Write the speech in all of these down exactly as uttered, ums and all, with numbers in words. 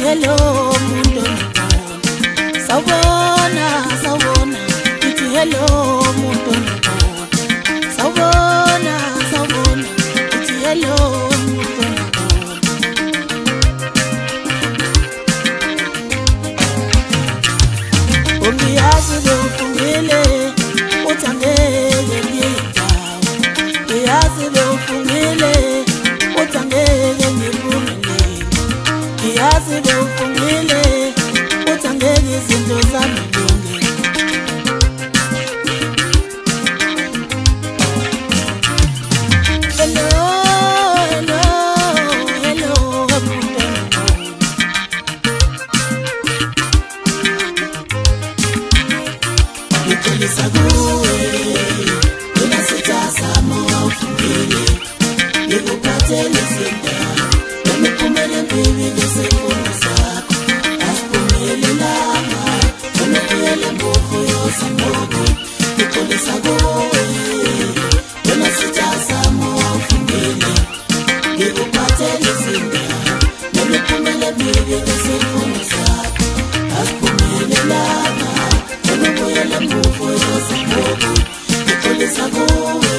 hello muntu sawubona sawubona ngithi hello muntu sawubona sawubona ngithi hello muntu ungiyazi bewufungile uthangeke ngiyindawo ngiyazi bewufungile uthangeke ngiphumelele ngiyazi bewufungile uthangeke izinto zami lonke hello hello hello muntu ngicela kuwe wena sithatha mawufungile ngikuphathele izinto nemiphumela emibi ngesikhathi sakho asiphumelelanga unokuyele mbuku yosamoko ngicela kuwe wena sithatha mawufungile ngikuphathele izinto nemiphumela emibi ngesikhathi sakho asiphumelelanga unokuyele mbuku yosamoko ngicela kuwe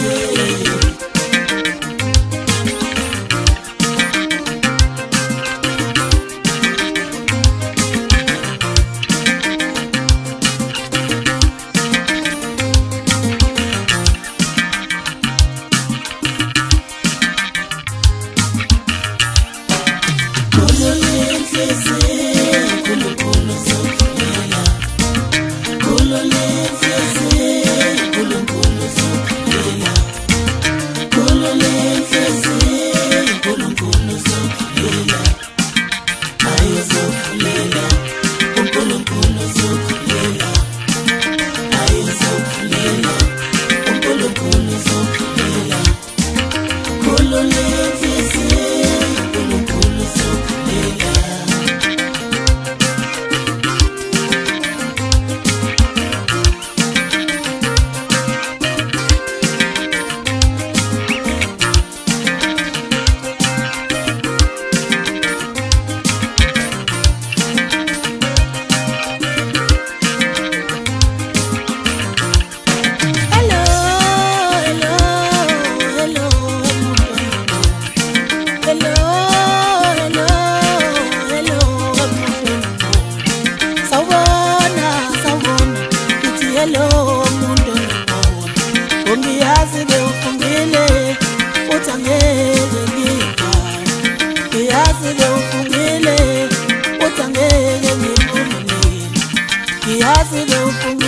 hello muntu ungiyazi bewufungile uthangeke ngiyindawo ngiyazi bewufungile uthangeke ngiphumelele ngiyazi bewufungile